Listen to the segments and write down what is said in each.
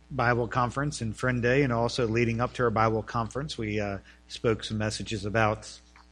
Bible conference and Friend Day, and also leading up to our Bible conference, we spoke some messages about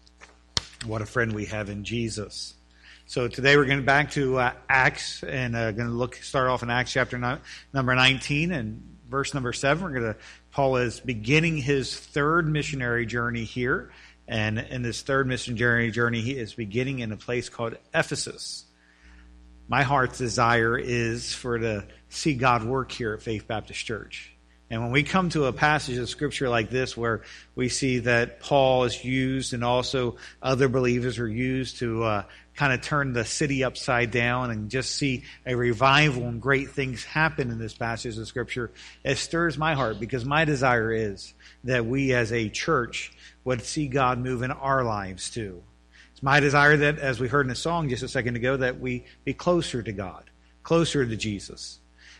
what a friend we have in Jesus. So today we're going back to Acts, and going to start off in Acts chapter number 19 and verse number 7. Paul is beginning his third missionary journey here, and in this third missionary journey, he is beginning in a place called Ephesus. My heart's desire is to see God work here at Faith Baptist Church. And when we come to a passage of Scripture like this, where we see that Paul is used and also other believers are used to kind of turn the city upside down and just see a revival and great things happen in this passage of Scripture, it stirs my heart, because my desire is that we as a church would see God move in our lives too. It's my desire that, as we heard in the song just a second ago, that we be closer to God, closer to Jesus.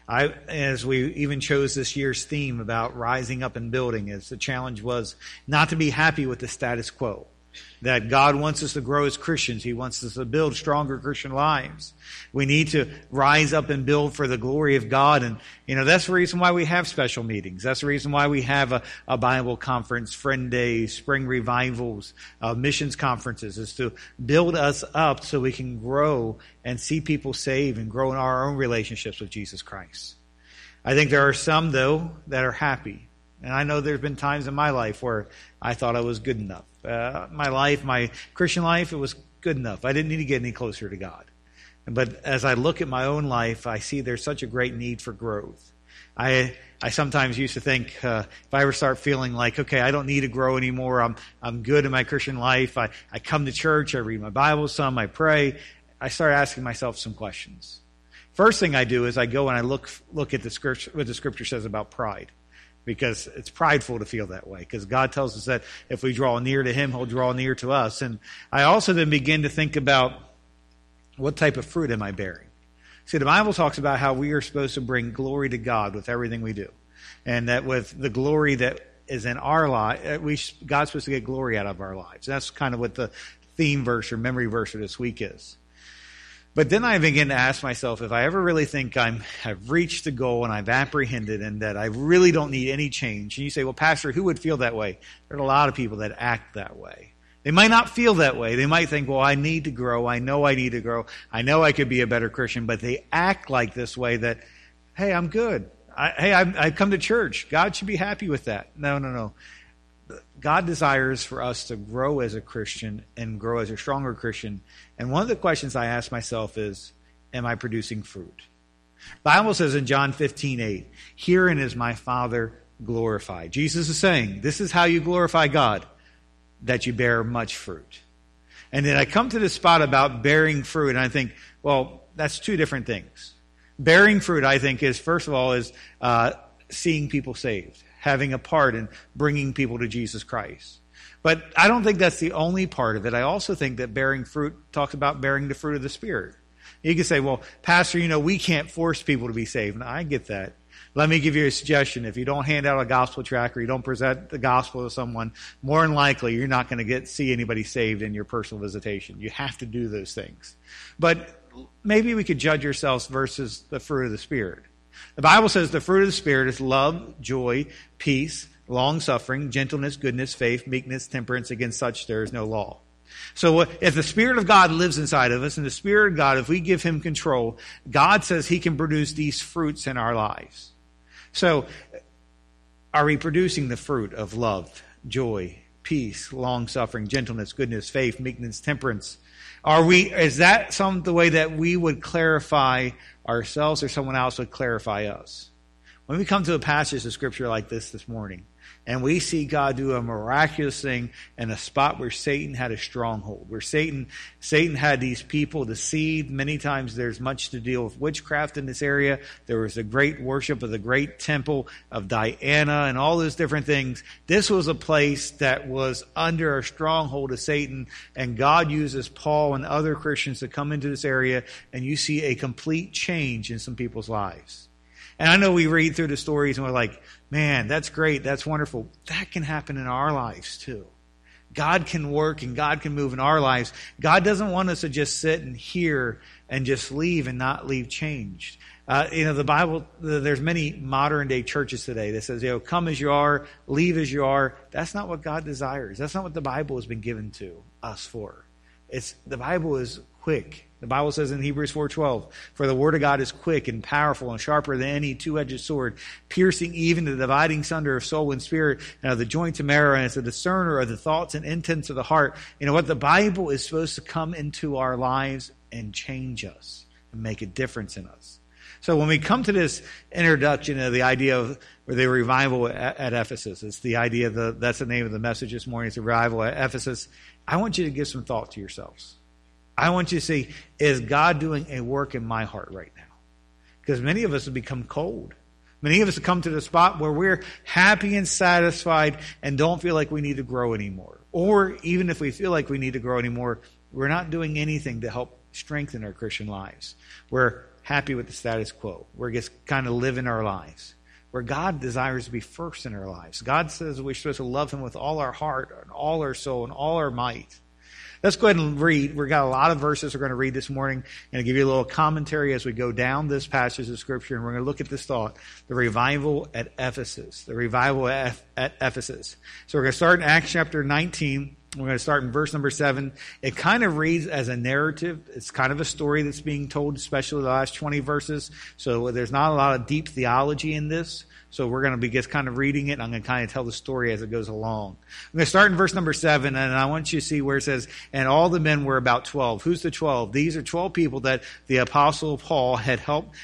As we even chose this year's theme about rising up and building, as the challenge was not to be happy with the status quo. That God wants us to grow as Christians. He wants us to build stronger Christian lives. We need to rise up and build for the glory of God. And, that's the reason why we have special meetings. That's the reason why we have a Bible conference, Friend Days, spring revivals, missions conferences, is to build us up so we can grow and see people saved and grow in our own relationships with Jesus Christ. I think there are some, though, that are happy. And I know there's been times in my life where I thought I was good enough. My Christian life, it was good enough. I didn't need to get any closer to God. But as I look at my own life, I see there's such a great need for growth. I sometimes used to think, if I ever start feeling like, okay, I don't need to grow anymore, I'm good in my Christian life, I come to church, I read my Bible some, I pray, I start asking myself some questions. First thing I do is I go and I look at the scripture, what the Scripture says about pride. Because it's prideful to feel that way. Because God tells us that if we draw near to Him, He'll draw near to us. And I also then begin to think about, what type of fruit am I bearing? See, the Bible talks about how we are supposed to bring glory to God with everything we do. And that with the glory that is in our life, God's supposed to get glory out of our lives. That's kind of what the theme verse or memory verse of this week is. But then I begin to ask myself, if I ever really think I've reached the goal and I've apprehended and that I really don't need any change. And you say, well, Pastor, who would feel that way? There are a lot of people that act that way. They might not feel that way. They might think, well, I need to grow. I know I need to grow. I know I could be a better Christian. But they act like this way that, hey, I'm good. I've come to church. God should be happy with that. No. God desires for us to grow as a Christian and grow as a stronger Christian. And one of the questions I ask myself is, am I producing fruit? The Bible says in John 15:8, herein is my Father glorified. Jesus is saying, this is how you glorify God, that you bear much fruit. And then I come to this spot about bearing fruit, and I think, well, that's two different things. Bearing fruit, I think, is, first of all, is seeing people saved. Having a part in bringing people to Jesus Christ. But I don't think that's the only part of it. I also think that bearing fruit talks about bearing the fruit of the Spirit. You can say, well, Pastor, we can't force people to be saved. And I get that. Let me give you a suggestion. If you don't hand out a gospel tract or you don't present the gospel to someone, more than likely you're not going to see anybody saved in your personal visitation. You have to do those things. But maybe we could judge ourselves versus the fruit of the Spirit. The Bible says the fruit of the Spirit is love, joy, peace, long-suffering, gentleness, goodness, faith, meekness, temperance. Against such there is no law. So if the Spirit of God lives inside of us, and the Spirit of God, if we give Him control, God says He can produce these fruits in our lives. So are we producing the fruit of love, joy, peace, long-suffering, gentleness, goodness, faith, meekness, temperance? Is that the way that we would clarify ourselves, or someone else would clarify us? When we come to a passage of Scripture like this morning, and we see God do a miraculous thing in a spot where Satan had a stronghold, where Satan had these people deceived. Many times there's much to deal with witchcraft in this area. There was a great worship of the great temple of Diana and all those different things. This was a place that was under a stronghold of Satan, and God uses Paul and other Christians to come into this area, and you see a complete change in some people's lives. And I know we read through the stories and we're like, man, that's great, that's wonderful. That can happen in our lives too. God can work and God can move in our lives. God doesn't want us to just sit and hear and just leave and not leave changed. The Bible, there's many modern day churches today that says, come as you are, leave as you are. That's not what God desires. That's not what the Bible has been given to us for. The Bible is quick. The Bible says in Hebrews 4:12, for the word of God is quick and powerful and sharper than any two-edged sword, piercing even to the dividing sunder of soul and spirit and of the joints and marrow, and is a discerner of the thoughts and intents of the heart. What the Bible is supposed to come into our lives and change us and make a difference in us. So when we come to this introduction of the idea of the revival at Ephesus, it's the idea that's the name of the message this morning, it's the revival at Ephesus. I want you to give some thought to yourselves. I want you to see, is God doing a work in my heart right now? Because many of us have become cold. Many of us have come to the spot where we're happy and satisfied and don't feel like we need to grow anymore. Or even if we feel like we need to grow anymore, we're not doing anything to help strengthen our Christian lives. We're happy with the status quo. We're just kind of living our lives. Where God desires to be first in our lives. God says we're supposed to love Him with all our heart, and all our soul, and all our might. Let's go ahead and read. We've got a lot of verses we're going to read this morning. I'm going to give you a little commentary as we go down this passage of Scripture, and we're going to look at this thought, the revival at Ephesus. The revival at Ephesus. So we're going to start in Acts chapter 19. We're going to start in verse number 7. It kind of reads as a narrative. It's kind of a story that's being told, especially the last 20 verses. So there's not a lot of deep theology in this. So we're going to be just kind of reading it, and I'm going to kind of tell the story as it goes along. I'm going to start in verse number 7, and I want you to see where it says, and all the men were about 12. Who's the 12? These are 12 people that the Apostle Paul had helped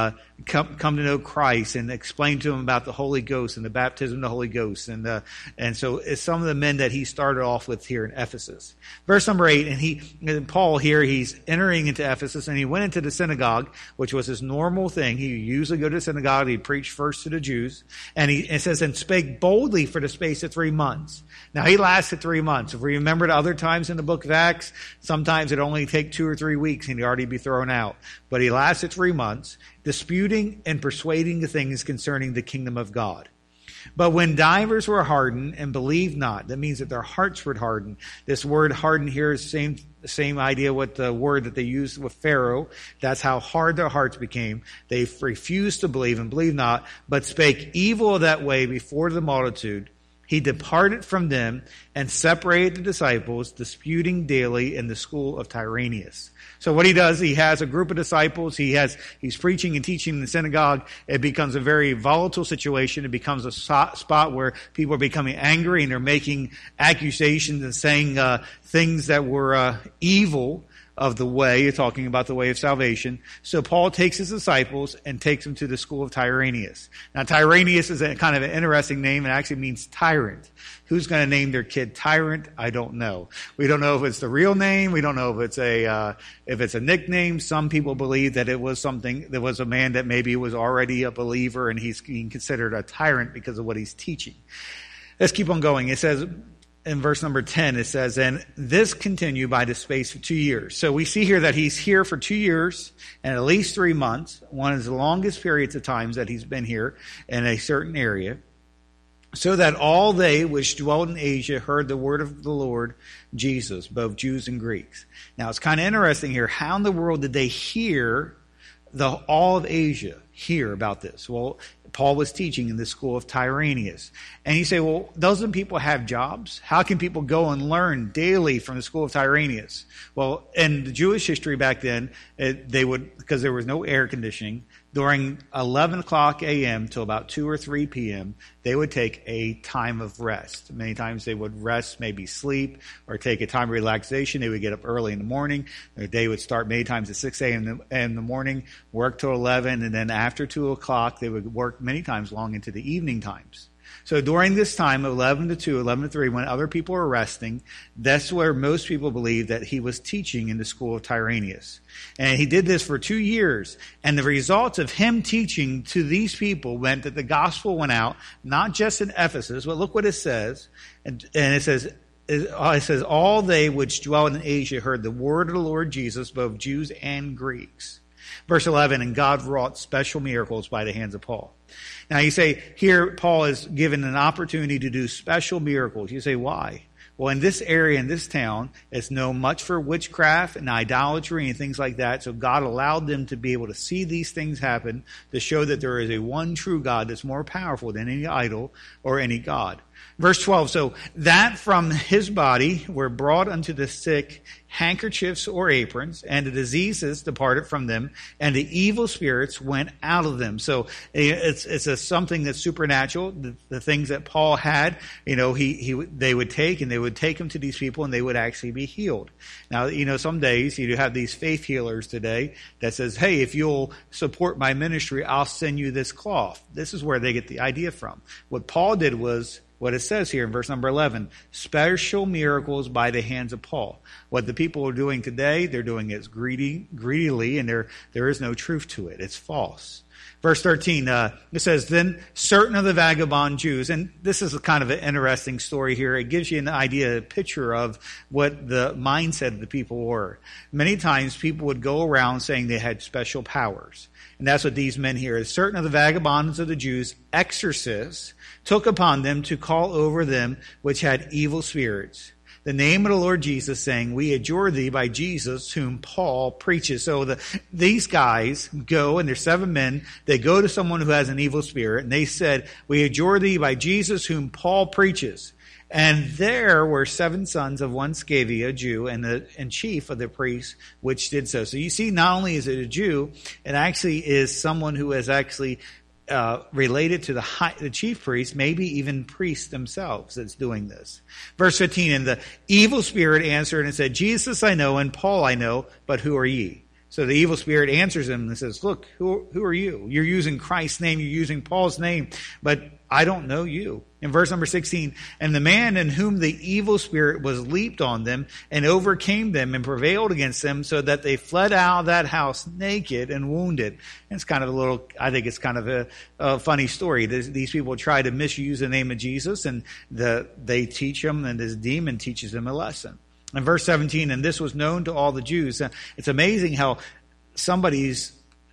come to know Christ and explain to them about the Holy Ghost and the baptism of the Holy Ghost. And so it's some of the men that he started off with here in Ephesus. Verse number 8, and Paul here, he's entering into Ephesus, and he went into the synagogue, which was his normal thing. He usually go to the synagogue, he'd preach first to the Jews. And it says, and spake boldly for the space of 3 months. Now, he lasted 3 months. If we remember the other times in the book of Acts, sometimes it only take 2 or 3 weeks and he'd already be thrown out. But he lasted 3 months, disputing and persuading the things concerning the kingdom of God. But when divers were hardened and believed not, that means that their hearts were hardened. This word hardened here is the same idea with the word that they used with Pharaoh. That's how hard their hearts became. They refused to believe and believed not, but spake evil of that way before the multitude. He departed from them and separated the disciples, disputing daily in the school of Tyrannus. So what he does, he has a group of disciples. He's preaching and teaching in the synagogue. It becomes a very volatile situation. It becomes a spot where people are becoming angry and they're making accusations and saying things that were evil of the way, talking about the way of salvation. So Paul takes his disciples and takes them to the school of Tyrannus. Now, Tyrannus is a kind of an interesting name. It actually means tyrant. Who's going to name their kid Tyrant? I don't know. We don't know if it's the real name. We don't know if it's a nickname. Some people believe that it was a man that maybe was already a believer and he's being considered a tyrant because of what he's teaching. Let's keep on going. It says, in verse number 10, it says, and this continued by the space of 2 years. So we see here that he's here for 2 years and at least 3 months, one of the longest periods of times that he's been here in a certain area, so that all they which dwelt in Asia heard the word of the Lord Jesus, both Jews and Greeks. Now it's kind of interesting here. How in the world did they hear all of Asia hear about this? Well, Paul was teaching in the school of Tyrannus. And you say, well, doesn't people have jobs? How can people go and learn daily from the school of Tyrannus? Well, in the Jewish history back then, they would, because there was no air conditioning, during 11 o'clock a.m. till about 2 or 3 p.m., they would take a time of rest. Many times they would rest, maybe sleep, or take a time of relaxation. They would get up early in the morning. Their day would start many times at 6 a.m. in the morning, work till 11, and then after 2 o'clock, they would work many times long into the evening times. So during this time, 11 to 2, 11 to 3, when other people were resting, that's where most people believe that he was teaching in the school of Tyrannus. And he did this for 2 years. And the results of him teaching to these people meant that the gospel went out, not just in Ephesus, but look what it says. And it says, all they which dwell in Asia heard the word of the Lord Jesus, both Jews and Greeks. Verse 11, and God wrought special miracles by the hands of Paul. Now you say, here Paul is given an opportunity to do special miracles. You say, why? Well, in this area, in this town, it's known much for witchcraft and idolatry and things like that. So God allowed them to be able to see these things happen to show that there is a one true God that's more powerful than any idol or any god. Verse 12, so that from his body were brought unto the sick handkerchiefs or aprons, and the diseases departed from them, and the evil spirits went out of them. So it's something that's supernatural. The things that Paul had, they would take, and they would take them to these people, and they would actually be healed. Now, some days you have these faith healers today that says, hey, if you'll support my ministry, I'll send you this cloth. This is where they get the idea from. What Paul did was, what it says here in verse number 11, special miracles by the hands of Paul. What the people are doing today, they're doing it greedily, and there is no truth to it. It's false. Verse 13, it says, then certain of the vagabond Jews, and this is kind of an interesting story here. It gives you an idea, a picture of what the mindset of the people were. Many times people would go around saying they had special powers. And that's what these men here is. Certain of the vagabonds of the Jews, exorcists, took upon them to call over them which had evil spirits, the name of the Lord Jesus, saying, we adjure thee by Jesus whom Paul preaches. So these guys go, and there's 7 men, they go to someone who has an evil spirit, and they said, we adjure thee by Jesus whom Paul preaches. And there were 7 sons of one Sceva, a Jew, and chief of the priests, which did so. So you see, not only is it a Jew, it actually is someone who is actually related to the chief priest, maybe even priests themselves that's doing this. Verse 15, and the evil spirit answered and said, Jesus I know, and Paul I know, but who are ye? So the evil spirit answers him and says, look, who are you? You're using Christ's name, you're using Paul's name, but I don't know you. In verse number 16, and the man in whom the evil spirit was leaped on them and overcame them and prevailed against them, so that they fled out of that house naked and wounded. And it's kind of I think it's kind of a funny story. These people try to misuse the name of Jesus, and they teach him, and this demon teaches them a lesson. In verse 17, and this was known to all the Jews. It's amazing how this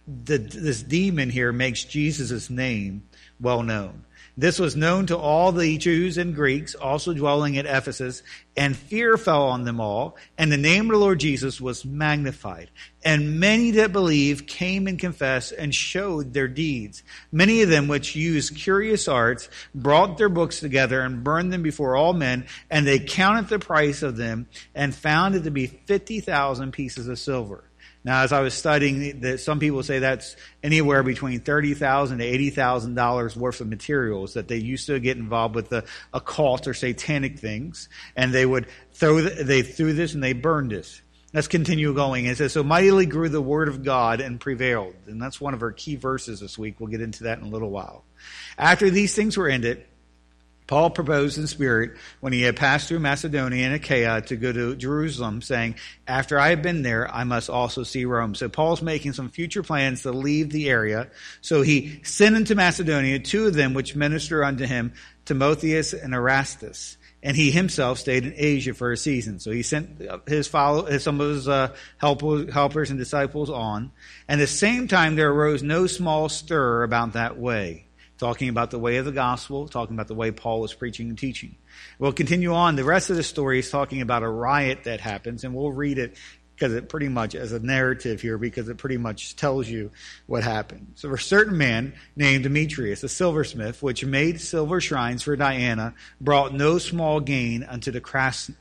demon here makes Jesus' name well known. This was known to all the Jews and Greeks also dwelling at Ephesus, and fear fell on them all, and the name of the Lord Jesus was magnified. And many that believed came and confessed and showed their deeds. Many of them which used curious arts brought their books together and burned them before all men, and they counted the price of them and found it to be 50,000 pieces of silver. Now, as I was studying, some people say that's anywhere between $30,000 to $80,000 worth of materials that they used to get involved with the occult or satanic things, and they threw this and they burned this. Let's continue going. It says, so mightily grew the word of God and prevailed. And that's one of our key verses this week. We'll get into that in a little while. After these things were ended, Paul proposed in spirit, when he had passed through Macedonia and Achaia, to go to Jerusalem, saying, after I have been there, I must also see Rome. So Paul's making some future plans to leave the area. So he sent into Macedonia 2 of them which minister unto him, Timotheus and Erastus. And he himself stayed in Asia for a season. So he sent some of his helpers and disciples on. And at the same time there arose no small stir about that way. Talking about the way of the gospel, talking about the way Paul was preaching and teaching. We'll continue on. The rest of the story is talking about a riot that happens, and we'll read it because it pretty much, as a narrative here, because it pretty much tells you what happened. So a certain man named Demetrius, a silversmith, which made silver shrines for Diana, brought no small gain unto the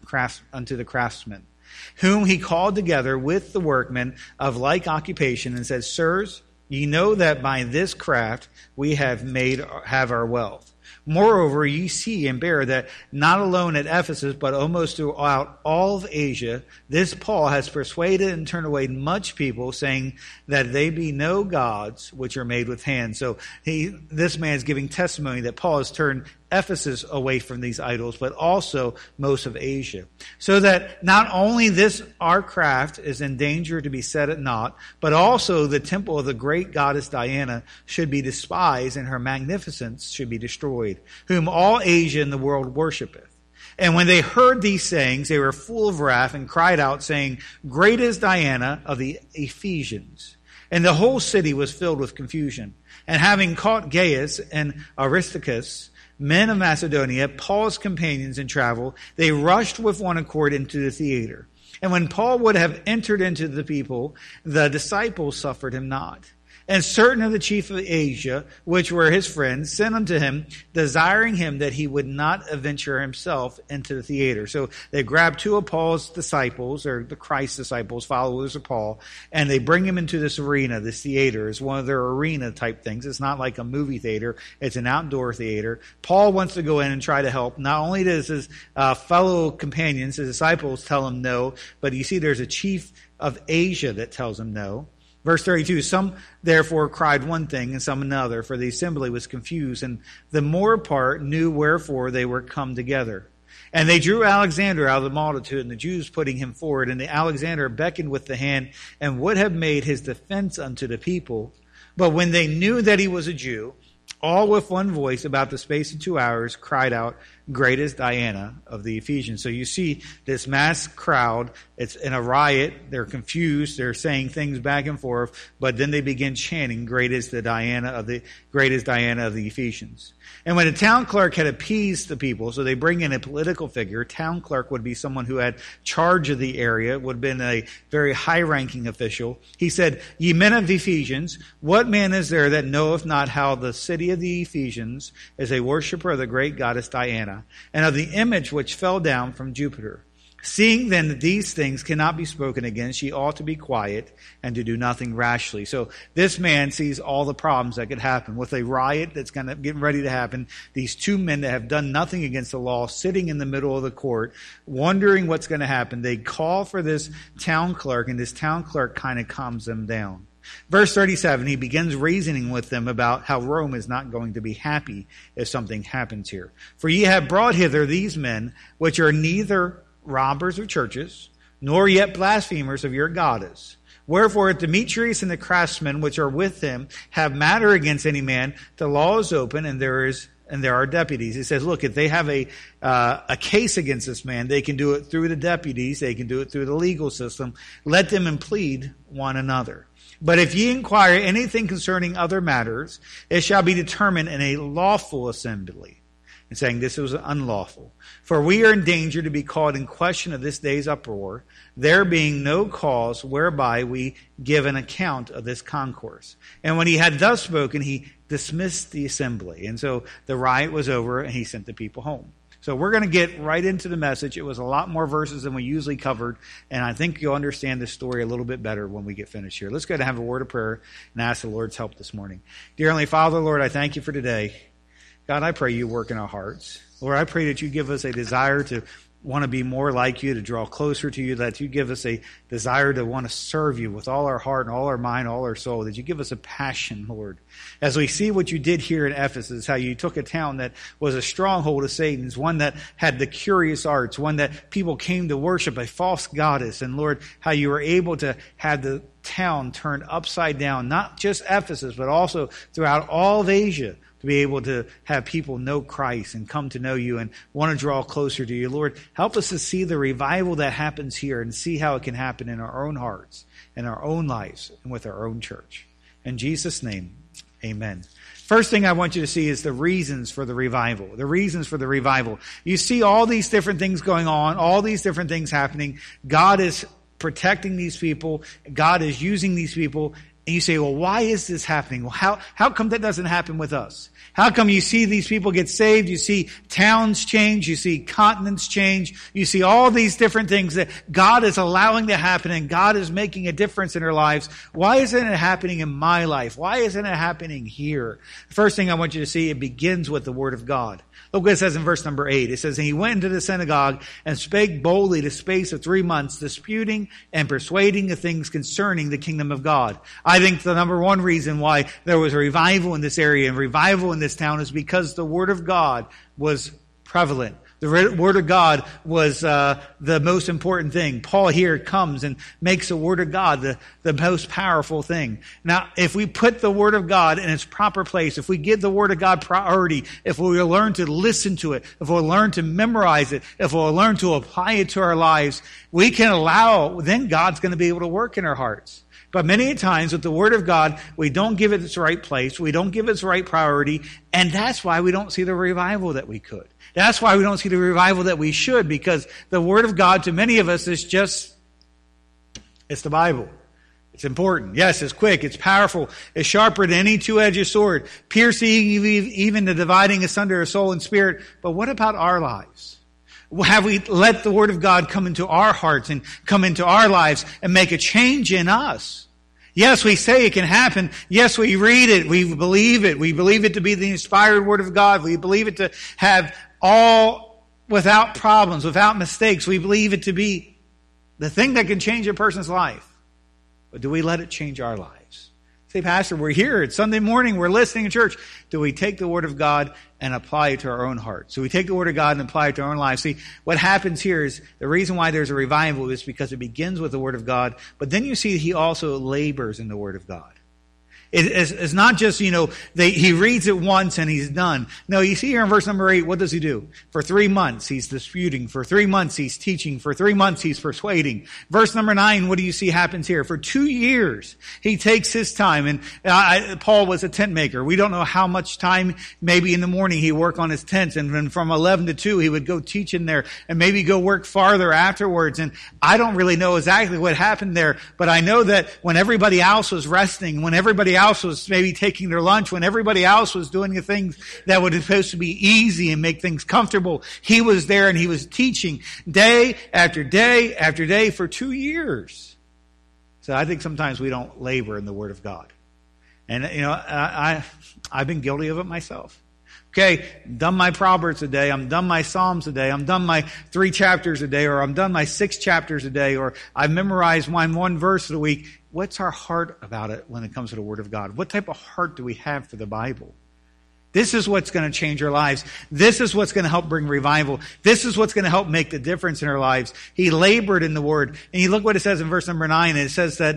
craftsmen, whom he called together with the workmen of like occupation, and said, Sirs, ye know that by this craft we have our wealth. Moreover, ye see and bear that not alone at Ephesus, but almost throughout all of Asia, this Paul has persuaded and turned away much people, saying that they be no gods which are made with hands. So this man is giving testimony that Paul has turned Ephesus away from these idols, but also most of Asia. So that not only our craft is in danger to be set at naught, but also the temple of the great goddess Diana should be despised, and her magnificence should be destroyed, whom all Asia and the world worshipeth. And when they heard these sayings, they were full of wrath and cried out, saying, Great is Diana of the Ephesians. And the whole city was filled with confusion. And having caught Gaius and Aristarchus, men of Macedonia, Paul's companions in travel, they rushed with one accord into the theater. And when Paul would have entered into the people, the disciples suffered him not. And certain of the chief of Asia, which were his friends, sent unto him, desiring him that he would not adventure himself into the theater. So they grabbed two of Paul's disciples, or the Christ disciples, followers of Paul, and they bring him into this arena, this theater. It's one of their arena type things. It's not like a movie theater. It's an outdoor theater. Paul wants to go in and try to help. Not only does his fellow companions, his disciples, tell him no, but you see there's a chief of Asia that tells him no. Verse 32, some therefore cried one thing and some another, for the assembly was confused, and the more part knew wherefore they were come together. And they drew Alexander out of the multitude, and the Jews putting him forward. And the Alexander beckoned with the hand, and would have made his defense unto the people. But when they knew that he was a Jew, all with one voice, about the space of 2 hours, cried out, Great is Diana of the Ephesians. So you see this mass crowd. It's in a riot. They're confused. They're saying things back and forth. But then they begin chanting, Great is Diana of the Ephesians. And when the town clerk had appeased the people, so they bring in a political figure. Town clerk would be someone who had charge of the area, would have been a very high-ranking official. He said, Ye men of the Ephesians, what man is there that knoweth not how the city of the Ephesians is a worshiper of the great goddess Diana, and of the image which fell down from Jupiter? Seeing then that these things cannot be spoken against, ye ought to be quiet and to do nothing rashly. So this man sees all the problems that could happen with a riot that's getting ready to happen. These two men that have done nothing against the law, sitting in the middle of the court, wondering what's going to happen. They call for this town clerk, and this town clerk kind of calms them down. Verse 37, he begins reasoning with them about how Rome is not going to be happy if something happens here. For ye have brought hither these men, which are neither robbers of churches, nor yet blasphemers of your goddess. Wherefore, if Demetrius and the craftsmen which are with him have matter against any man, the law is open, and there are deputies. He says, look, if they have a case against this man, they can do it through the deputies, they can do it through the legal system. Let them implead one another. But if ye inquire anything concerning other matters, it shall be determined in a lawful assembly. And saying this was unlawful. For we are in danger to be called in question of this day's uproar, there being no cause whereby we give an account of this concourse. And when he had thus spoken, he dismissed the assembly. And so the riot was over, and he sent the people home. So we're going to get right into the message. It was a lot more verses than we usually covered, and I think you'll understand this story a little bit better when we get finished here. Let's go ahead and have a word of prayer and ask the Lord's help this morning. Dear Heavenly Father, Lord, I thank you for today. God, I pray you work in our hearts. Lord, I pray that you give us a desire to want to be more like you, to draw closer to you, that you give us a desire to want to serve you with all our heart and all our mind, all our soul, that you give us a passion, Lord. As we see what you did here in Ephesus, how you took a town that was a stronghold of Satan's, one that had the curious arts, one that people came to worship, a false goddess, and Lord, how you were able to have the town turned upside down, not just Ephesus, but also throughout all of Asia, to be able to have people know Christ and come to know you and want to draw closer to you. Lord, help us to see the revival that happens here and see how it can happen in our own hearts, in our own lives, and with our own church. In Jesus' name, amen. First thing I want you to see is the reasons for the revival. The reasons for the revival. You see all these different things going on, all these different things happening. God is protecting these people. God is using these people. And you say, well, why is this happening? Well, how come that doesn't happen with us? How come you see these people get saved? You see towns change. You see continents change. You see all these different things that God is allowing to happen, and God is making a difference in our lives. Why isn't it happening in my life? Why isn't it happening here? The first thing I want you to see, it begins with the Word of God. Look what it says in verse number 8. It says, And he went into the synagogue and spake boldly the space of 3 months, disputing and persuading the things concerning the kingdom of God. I think the number one reason why there was a revival in this area and revival in this town is because the Word of God was prevalent. The Word of God was the most important thing. Paul here comes and makes the Word of God the most powerful thing. Now, if we put the Word of God in its proper place, if we give the Word of God priority, if we learn to listen to it, if we'll learn to memorize it, if we'll learn to apply it to our lives, we can allow, then God's going to be able to work in our hearts. But many times with the Word of God, we don't give it its right place. We don't give it its right priority. And that's why we don't see the revival that we could. That's why we don't see the revival that we should, because the Word of God to many of us is just, it's the Bible. It's important. Yes, it's quick. It's powerful. It's sharper than any two-edged sword, piercing even the dividing asunder of soul and spirit. But what about our lives? Have we let the Word of God come into our hearts and come into our lives and make a change in us? Yes, we say it can happen. Yes, we read it. We believe it. We believe it to be the inspired Word of God. We believe it to have all without problems, without mistakes. We believe it to be the thing that can change a person's life. But do we let it change our lives? Say, Pastor, we're here. It's Sunday morning. We're listening in church. Do we take the Word of God and apply it to our own hearts? So we take the Word of God and apply it to our own lives. See, what happens here is the reason why there's a revival is because it begins with the Word of God. But then you see he also labors in the Word of God. It's not just, he reads it once and he's done. No, you see here in verse number 8, what does he do? For 3 months, he's disputing. For 3 months, he's teaching. For 3 months, he's persuading. Verse number 9, what do you see happens here? For 2 years, he takes his time. And Paul was a tent maker. We don't know how much time, maybe in the morning, he worked on his tents. And then from 11 to 2, he would go teach in there and maybe go work farther afterwards. And I don't really know exactly what happened there. But I know that when everybody else was resting, when everybody else was maybe taking their lunch, when everybody else was doing the things that were supposed to be easy and make things comfortable, he was there and he was teaching day after day after day for 2 years. So I think sometimes we don't labor in the Word of God. And, I've been guilty of it myself. Okay, I'm done my Proverbs a day, I'm done my Psalms a day, I'm done my 3 chapters a day, or I'm done my 6 chapters a day, or I've memorized my 1 verse of the week. What's our heart about it when it comes to the Word of God? What type of heart do we have for the Bible? This is what's going to change our lives. This is what's going to help bring revival. This is what's going to help make the difference in our lives. He labored in the Word. And you look what it says in verse number 9. It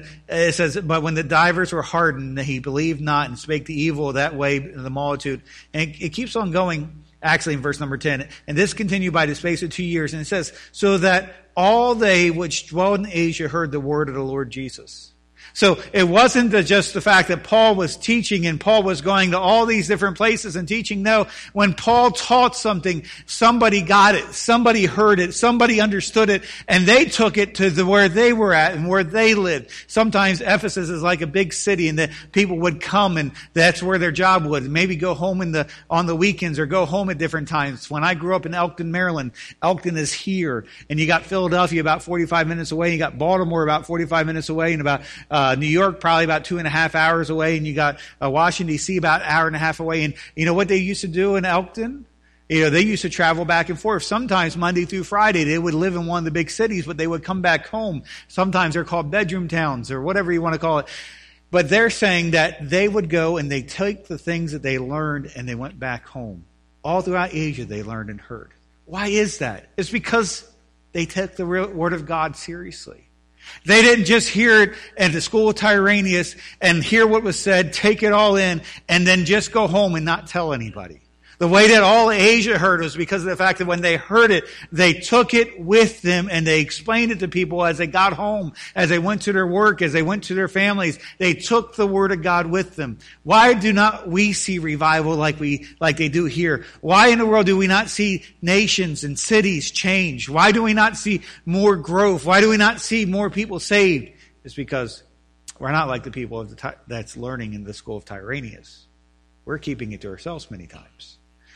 says, but when the divers were hardened, he believed not and spake the evil that way in the multitude. And it keeps on going, actually in verse number 10. And this continued by the space of 2 years. And it says, so that all they which dwell in Asia heard the word of the Lord Jesus. So it wasn't just the fact that Paul was teaching and Paul was going to all these different places and teaching. No, when Paul taught something, somebody got it, somebody heard it, somebody understood it, and they took it to where they were at and where they lived. Sometimes Ephesus is like a big city and the people would come and that's where their job was. Maybe go home on the weekends or go home at different times. When I grew up in Elkton, Maryland, Elkton is here, and you got Philadelphia about 45 minutes away, you got Baltimore about 45 minutes away, and about New York probably about 2.5 hours away, and you got Washington D.C. about an hour and a half away. And you know what they used to do in Elkton? They used to travel back and forth. Sometimes Monday through Friday, they would live in one of the big cities, but they would come back home. Sometimes they're called bedroom towns or whatever you want to call it. But they're saying that they would go and they take the things that they learned and they went back home. All throughout Asia, they learned and heard. Why is that? It's because they took the Word of God seriously. They didn't just hear it at the school of Tyrannus and hear what was said, take it all in, and then just go home and not tell anybody. The way that all Asia heard was because of the fact that when they heard it, they took it with them and they explained it to people as they got home, as they went to their work, as they went to their families. They took the Word of God with them. Why do not we see revival like they do here? Why in the world do we not see nations and cities change? Why do we not see more growth? Why do we not see more people saved? It's because we're not like the people that's learning in the school of Tyrannus. We're keeping it to ourselves many times.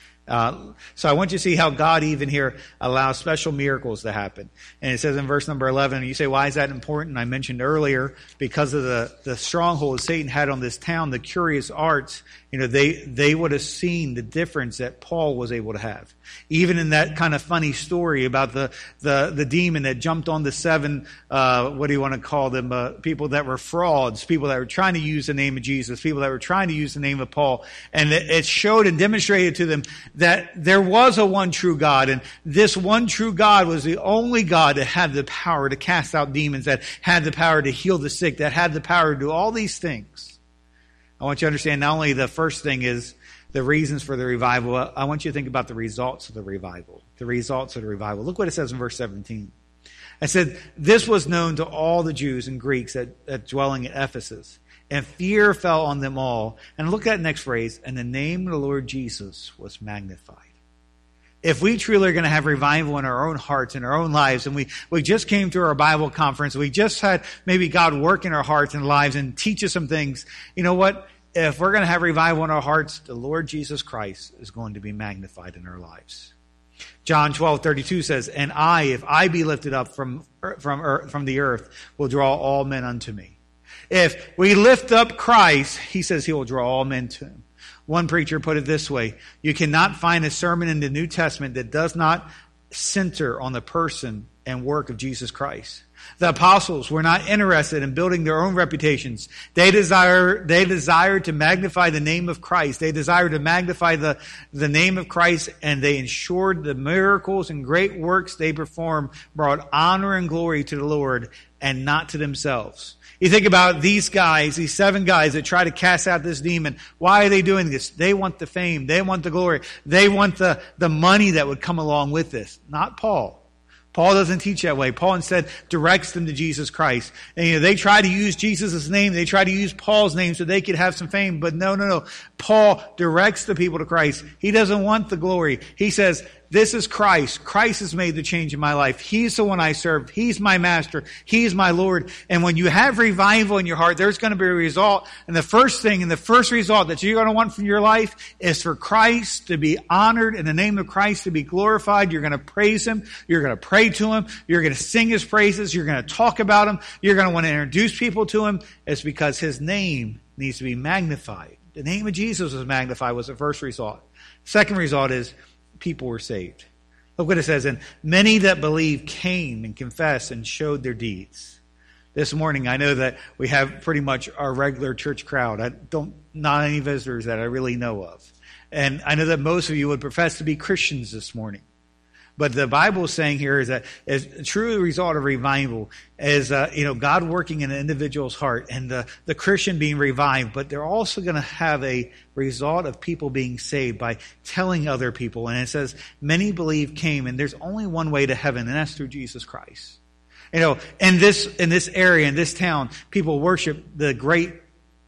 So I want you to see how God even here allows special miracles to happen. And it says in verse number 11, and you say, why is that important? I mentioned earlier, because of the stronghold Satan had on this town, the curious arts, they would have seen the difference that Paul was able to have. Even in that kind of funny story about the demon that jumped on the 7, what do you want to call them? People that were frauds, people that were trying to use the name of Jesus, people that were trying to use the name of Paul. And it showed and demonstrated to them that there was a one true God. And this one true God was the only God that had the power to cast out demons, that had the power to heal the sick, that had the power to do all these things. I want you to understand not only the first thing is the reasons for the revival, I want you to think about the results of the revival. The results of the revival. Look what it says in verse 17. I said, this was known to all the Jews and Greeks that dwelling at Ephesus. And fear fell on them all. And look at the next phrase. And the name of the Lord Jesus was magnified. If we truly are going to have revival in our own hearts, in our own lives, and we just came to our Bible conference, we just had maybe God work in our hearts and lives and teach us some things. You know what? If we're going to have revival in our hearts, the Lord Jesus Christ is going to be magnified in our lives. John 12:32 says, and I, if I be lifted up from the earth, will draw all men unto me. If we lift up Christ, he says he will draw all men to him. One preacher put it this way, you cannot find a sermon in the New Testament that does not center on the person and work of Jesus Christ. The apostles were not interested in building their own reputations. They desired to magnify the name of Christ. They desired to magnify the name of Christ, and they ensured the miracles and great works they performed brought honor and glory to the Lord and not to themselves. You think about these guys, these 7 guys that try to cast out this demon. Why are they doing this? They want the fame. They want the glory. They want the money that would come along with this. Not Paul. Paul doesn't teach that way. Paul instead directs them to Jesus Christ. And they try to use Jesus' name. They try to use Paul's name so they could have some fame. But no. Paul directs the people to Christ. He doesn't want the glory. He says, this is Christ. Christ has made the change in my life. He's the one I serve. He's my master. He's my Lord. And when you have revival in your heart, there's going to be a result. And the first thing and the first result that you're going to want from your life is for Christ to be honored, and the name of Christ to be glorified. You're going to praise him. You're going to pray to him. You're going to sing his praises. You're going to talk about him. You're going to want to introduce people to him. It's because his name needs to be magnified. The name of Jesus was magnified was the first result. Second result is people were saved. Look what it says. And many that believed came and confessed and showed their deeds. This morning, I know that we have pretty much our regular church crowd. Not any visitors that I really know of. And I know that most of you would profess to be Christians this morning. But the Bible is saying here is that as a true result of revival is, God working in an individual's heart and the Christian being revived. But they're also going to have a result of people being saved by telling other people. And it says, many believe came, and there's only one way to heaven, and that's through Jesus Christ. In this area, in this town, people worship the great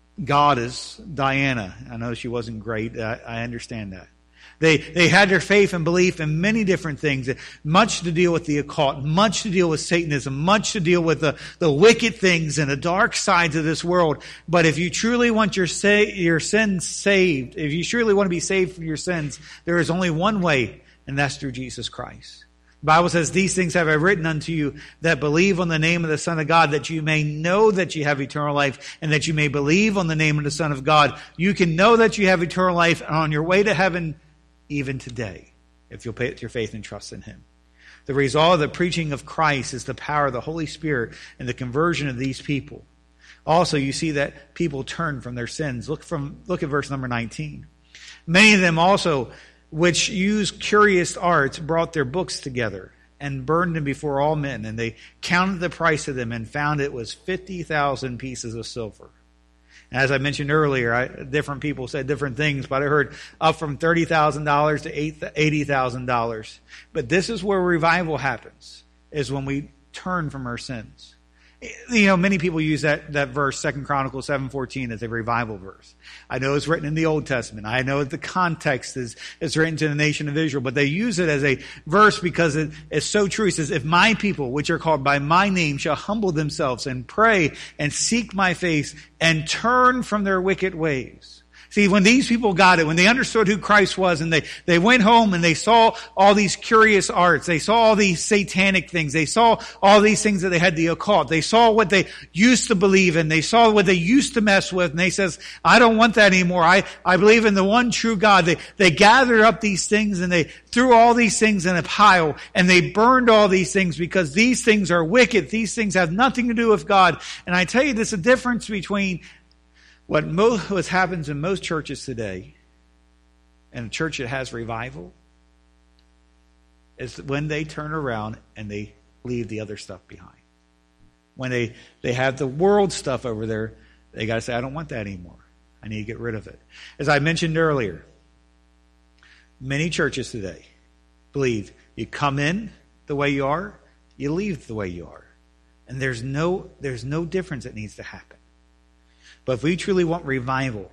goddess Diana. I know she wasn't great. I understand that. They had their faith and belief in many different things, much to deal with the occult, much to deal with Satanism, much to deal with the wicked things and the dark sides of this world. But if you truly want your sins saved, if you truly want to be saved from your sins, there is only one way, and that's through Jesus Christ. The Bible says, these things have I written unto you that believe on the name of the Son of God, that you may know that you have eternal life, and that you may believe on the name of the Son of God. You can know that you have eternal life, and on your way to heaven even today, if you'll put your faith and trust in him. The result of the preaching of Christ is the power of the Holy Spirit and the conversion of these people. Also, you see that people turn from their sins. Look at verse number 19. Many of them also, which used curious arts, brought their books together and burned them before all men. And they counted the price of them and found it was 50,000 pieces of silver. As I mentioned earlier, different people said different things, but I heard up from $30,000 to $80,000. But this is where revival happens, is when we turn from our sins. Many people use that verse, 2 Chronicles 7:14, as a revival verse. I know it's written in the Old Testament. I know the context is written to the nation of Israel, but they use it as a verse because it is so true. It says, if my people, which are called by my name, shall humble themselves and pray and seek my face and turn from their wicked ways. See, when these people got it, when they understood who Christ was, and they went home and they saw all these curious arts, they saw all these satanic things, they saw all these things that they had the occult, they saw what they used to believe in, they saw what they used to mess with, and they says, I don't want that anymore. I believe in the one true God. They gathered up these things and they threw all these things in a pile and they burned all these things because these things are wicked. These things have nothing to do with God. And I tell you, there's a difference between what happens in most churches today, and a church that has revival, is when they turn around and they leave the other stuff behind. When they have the world stuff over there, they got to say, I don't want that anymore. I need to get rid of it. As I mentioned earlier, many churches today believe you come in the way you are, you leave the way you are. And there's no difference that needs to happen. But if we truly want revival,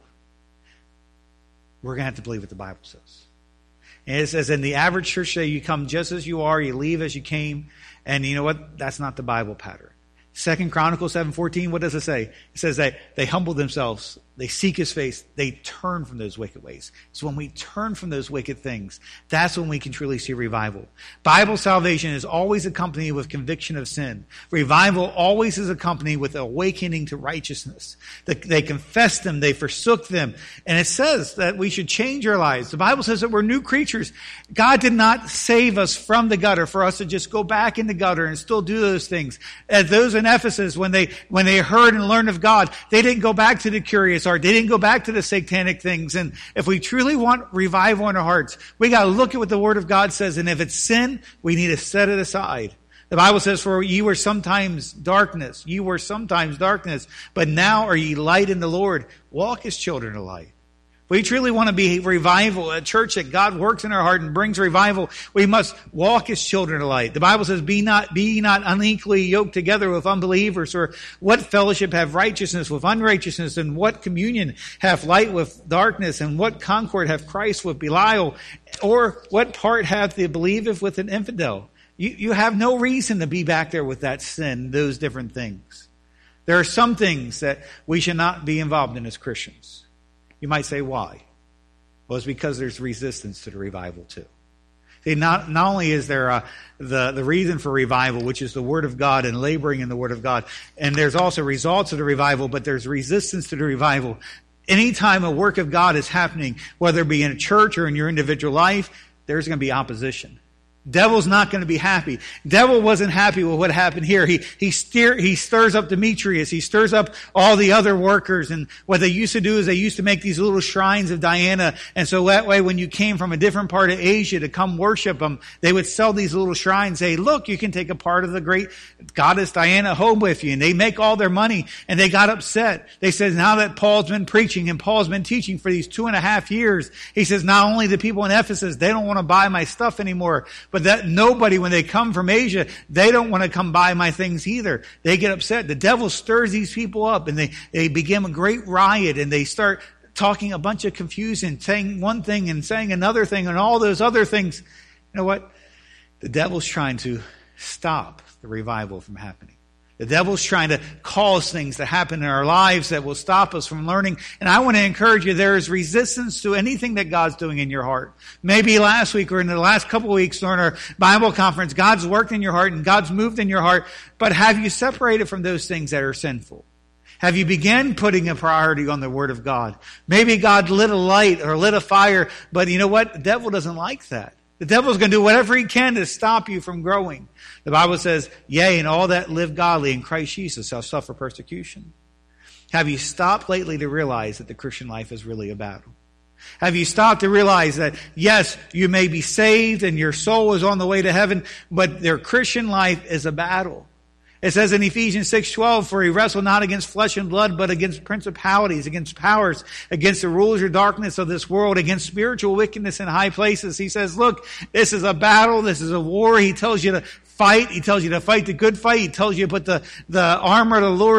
we're going to have to believe what the Bible says. And it says in the average church today, you come just as you are, you leave as you came. And you know what? That's not the Bible pattern. 2 Chronicles 7:14, what does it say? It says that they humble themselves, they seek his face, they turn from those wicked ways. So when we turn from those wicked things, that's when we can truly see revival. Bible salvation is always accompanied with conviction of sin. Revival always is accompanied with awakening to righteousness. They confessed them, they forsook them. And it says that we should change our lives. The Bible says that we're new creatures. God did not save us from the gutter for us to just go back in the gutter and still do those things. As those in Ephesus, when they heard and learned of God, they didn't go back to the curious art. They didn't go back to the satanic things. And if we truly want revival in our hearts, we got to look at what the Word of God says. And if it's sin, we need to set it aside. The Bible says, for ye were sometimes darkness. You were sometimes darkness, but now are ye light in the Lord. Walk as children of light. If we truly want to be revival, a church that God works in our heart and brings revival, we must walk as children of light. The Bible says, be not unequally yoked together with unbelievers, or what fellowship have righteousness with unrighteousness, and what communion hath light with darkness, and what concord hath Christ with Belial, or what part hath the believeth with an infidel? You have no reason to be back there with that sin, those different things. There are some things that we should not be involved in as Christians. You might say, why? Well, it's because there's resistance to the revival too. See, not only is there the reason for revival, which is the Word of God and laboring in the Word of God, and there's also results of the revival, but there's resistance to the revival. Anytime a work of God is happening, whether it be in a church or in your individual life, there's going to be opposition. Devil's not going to be happy. Devil wasn't happy with what happened here. He stirs up Demetrius. He stirs up all the other workers. And what they used to do is they used to make these little shrines of Diana. And so that way, when you came from a different part of Asia to come worship them, they would sell these little shrines. Say, look, you can take a part of the great goddess Diana home with you. And they make all their money. And they got upset. They said, now that Paul's been preaching and Paul's been teaching for these 2.5 years, he says, not only the people in Ephesus, they don't want to buy my stuff anymore, but that nobody, when they come from Asia, they don't want to come buy my things either. They get upset. The devil stirs these people up, and they begin a great riot, and they start talking a bunch of confusion, saying one thing and saying another thing, and all those other things. You know what? The devil's trying to stop the revival from happening. The devil's trying to cause things to happen in our lives that will stop us from learning. And I want to encourage you, there is resistance to anything that God's doing in your heart. Maybe last week or in the last couple of weeks during our Bible conference, God's worked in your heart and God's moved in your heart. But have you separated from those things that are sinful? Have you begun putting a priority on the Word of God? Maybe God lit a light or lit a fire, but you know what? The devil doesn't like that. The devil's going to do whatever he can to stop you from growing. The Bible says, yea, and all that live godly in Christ Jesus shall suffer persecution. Have you stopped lately to realize that the Christian life is really a battle? Have you stopped to realize that, yes, you may be saved and your soul is on the way to heaven, but their Christian life is a battle? It says in Ephesians 6:12, for he wrestle not against flesh and blood, but against principalities, against powers, against the rulers of darkness of this world, against spiritual wickedness in high places. He says, look, this is a battle. This is a war. He tells you to fight. He tells you to fight the good fight. He tells you to put the armor of the Lord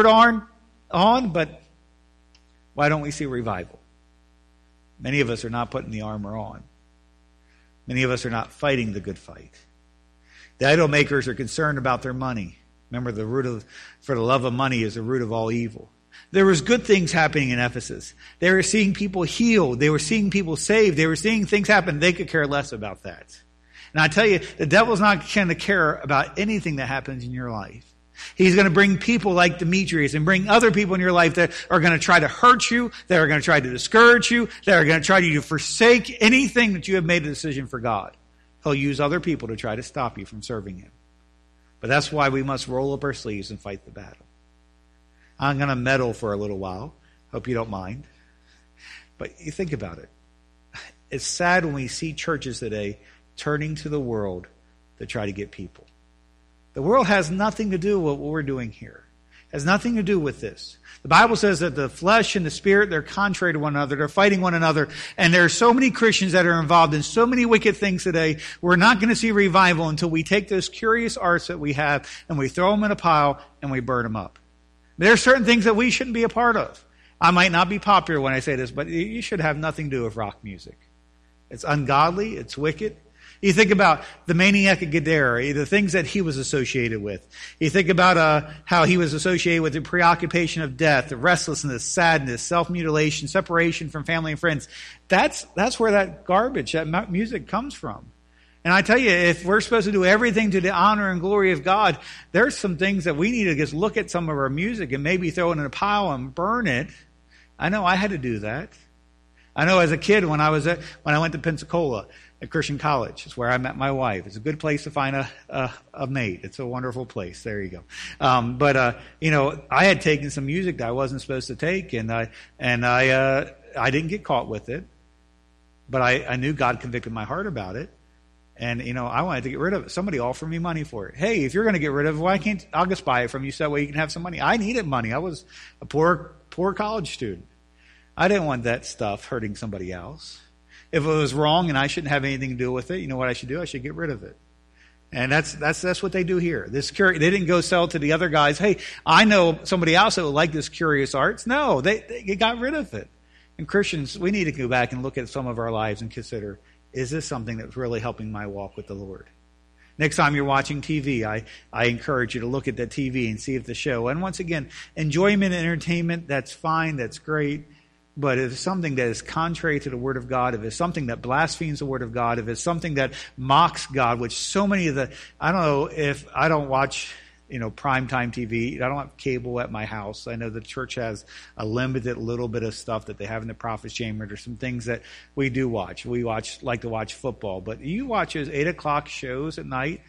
on. But why don't we see revival? Many of us are not putting the armor on. Many of us are not fighting the good fight. The idol makers are concerned about their money. Remember, for the love of money is the root of all evil. There was good things happening in Ephesus. They were seeing people healed. They were seeing people saved. They were seeing things happen. They could care less about that. And I tell you, the devil's not going to care about anything that happens in your life. He's going to bring people like Demetrius and bring other people in your life that are going to try to hurt you, that are going to try to discourage you, that are going to try to forsake anything that you have made a decision for God. He'll use other people to try to stop you from serving Him. But that's why we must roll up our sleeves and fight the battle. I'm going to meddle for a little while. Hope you don't mind. But you think about it. It's sad when we see churches today turning to the world to try to get people. The world has nothing to do with what we're doing here. It has nothing to do with this. The Bible says that the flesh and the spirit, they're contrary to one another. They're fighting one another. And there are so many Christians that are involved in so many wicked things today. We're not going to see revival until we take those curious arts that we have and we throw them in a pile and we burn them up. There are certain things that we shouldn't be a part of. I might not be popular when I say this, but you should have nothing to do with rock music. It's ungodly. It's wicked. You think about the maniac of Gadara, the things that he was associated with. You think about how he was associated with the preoccupation of death, the restlessness, sadness, self-mutilation, separation from family and friends. That's where that garbage, that music comes from. And I tell you, if we're supposed to do everything to the honor and glory of God, there's some things that we need to just look at some of our music and maybe throw it in a pile and burn it. I know I had to do that. I know as a kid when I went to Pensacola, at Christian College. It's where I met my wife. It's a good place to find a mate. It's a wonderful place. There you go. I had taken some music that I wasn't supposed to take, and I didn't get caught with it, but I knew God convicted my heart about it, and I wanted to get rid of it. Somebody offered me money for it. Hey, if you're going to get rid of it, why can't I'll just buy it from you so that way you can have some money? I needed money. I was a poor college student. I didn't want that stuff hurting somebody else. If it was wrong and I shouldn't have anything to do with it, you know what I should do? I should get rid of it. And that's what they do here. They didn't go sell to the other guys. Hey, I know somebody else that would like this curious arts. No, they got rid of it. And Christians, we need to go back and look at some of our lives and consider, is this something that's really helping my walk with the Lord? Next time you're watching TV, I encourage you to look at that TV and see if the show. And once again, enjoyment and entertainment, that's fine, that's great. But if it's something that is contrary to the Word of God, if it's something that blasphemes the Word of God, if it's something that mocks God, which so many of I don't know if I don't watch, primetime TV. I don't have cable at my house. I know the church has a limited little bit of stuff that they have in the prophet's chamber. There's some things that we do watch. We like to watch football. But you watch those 8 o'clock shows at night,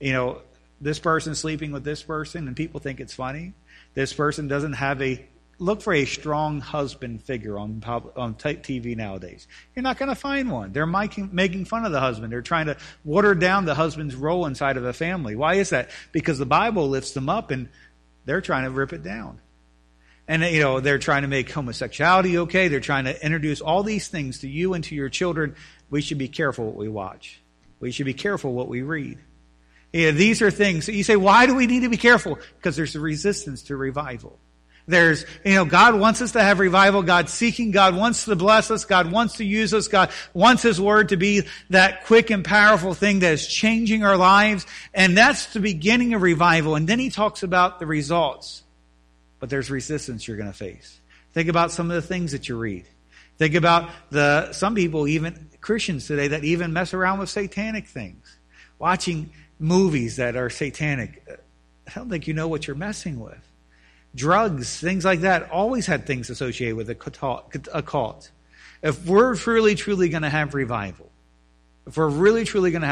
this person's sleeping with this person and people think it's funny. This person doesn't have look for a strong husband figure on TV nowadays. You're not going to find one. They're making fun of the husband. They're trying to water down the husband's role inside of a family. Why is that? Because the Bible lifts them up and they're trying to rip it down. And, they're trying to make homosexuality okay. They're trying to introduce all these things to you and to your children. We should be careful what we watch. We should be careful what we read. These are things. You say, why do we need to be careful? Because there's a resistance to revival. There's, God wants us to have revival. God's seeking. God wants to bless us. God wants to use us. God wants His Word to be that quick and powerful thing that is changing our lives. And that's the beginning of revival. And then He talks about the results. But there's resistance you're going to face. Think about some of the things that you read. Think about some people, even Christians today, that even mess around with satanic things. Watching movies that are satanic. I don't think you know what you're messing with. Drugs, things like that, always had things associated with a cult. If we're truly going to have revival, we're going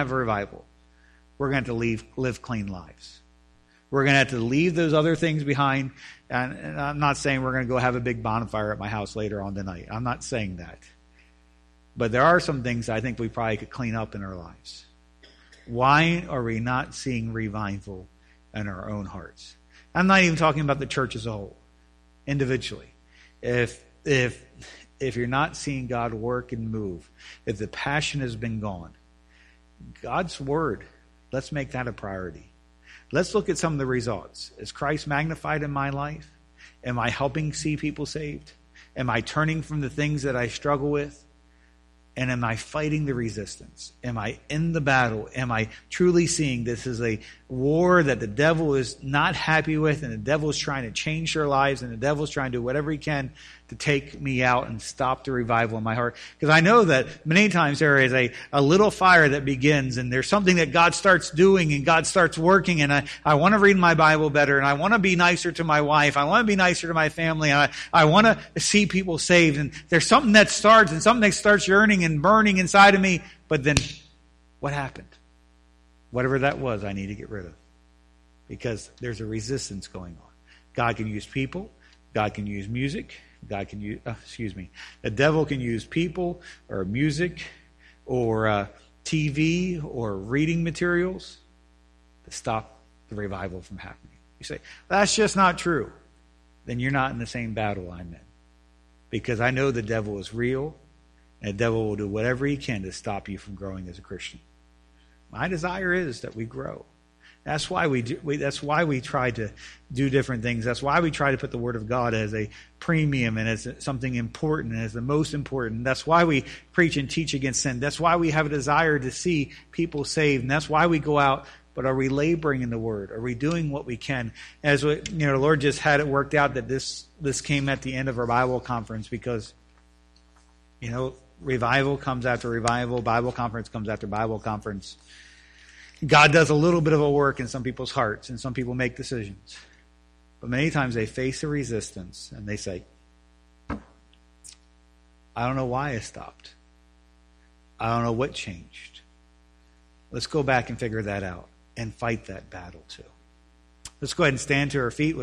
to have to live clean lives. We're going to have to leave those other things behind. And I'm not saying we're going to go have a big bonfire at my house later on tonight. I'm not saying that. But there are some things I think we probably could clean up in our lives. Why are we not seeing revival in our own hearts? I'm not even talking about the church as a whole, individually. If you're not seeing God work and move, if the passion has been gone, God's Word, let's make that a priority. Let's look at some of the results. Is Christ magnified in my life? Am I helping see people saved? Am I turning from the things that I struggle with? And am I fighting the resistance? Am I in the battle? Am I truly seeing this is a war that the devil is not happy with, and the devil is trying to change their lives, and the devil is trying to do whatever he can to take me out and stop the revival in my heart? Because I know that many times there is a little fire that begins, and there's something that God starts doing and God starts working, and I want to read my Bible better, and I want to be nicer to my wife, I want to be nicer to my family, and I want to see people saved, and there's something that starts, and something that starts yearning and burning inside of me, but then what happened? Whatever that was, I need to get rid of. Because there's a resistance going on. God can use people, God can use music, the devil can use people or music or TV or reading materials to stop the revival from happening. You say, that's just not true. then you're not in the same battle I'm in. Because I know the devil is real, and the devil will do whatever he can to stop you from growing as a Christian. My desire is that we grow. That's why that's why we try to do different things. That's why we try to put the Word of God as a premium and as something important and as the most important. That's why we preach and teach against sin. That's why we have a desire to see people saved. And that's why we go out. But are we laboring in the Word? Are we doing what we can? As we, the Lord just had it worked out that this came at the end of our Bible conference because, revival comes after revival. Bible conference comes after Bible conference. God does a little bit of a work in some people's hearts, and some people make decisions. But many times they face a resistance, and they say, I don't know why I stopped. I don't know what changed. Let's go back and figure that out and fight that battle too. Let's go ahead and stand to our feet.